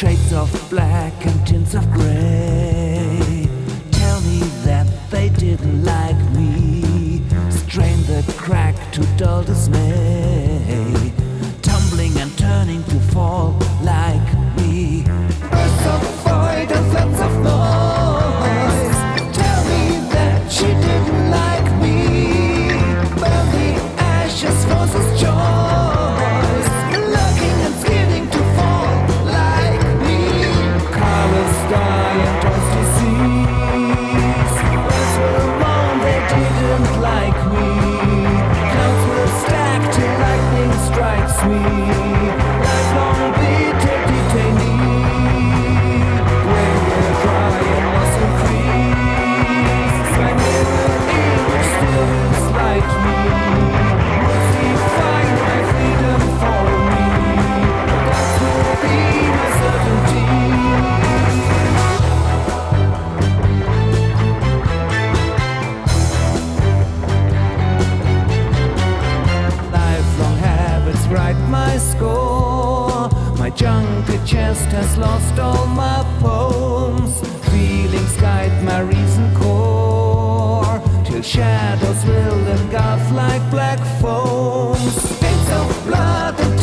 Shades of black and tints of grey tell me that they didn't like me. Strain the crack to dull dismay, tumbling and turning to fall like me. Bursts of void and floods of noise tell me that she didn't like me. Burn the ashes, forces choice, lurking and skidding to fall like me. Colors die and toys disease. Words were wrong, they didn't like me. Clouds were stacked till lightning strikes me. Lifelong bitter detainee. When we're dry and loss increase, my mirror image still slight me. Must define my freedom for me. That will be my certainty. Lifelong habits write my score. My junket chest has lost all my poems. Feelings guide my reason core, till shadows will engulf like black foams. Stains of blood and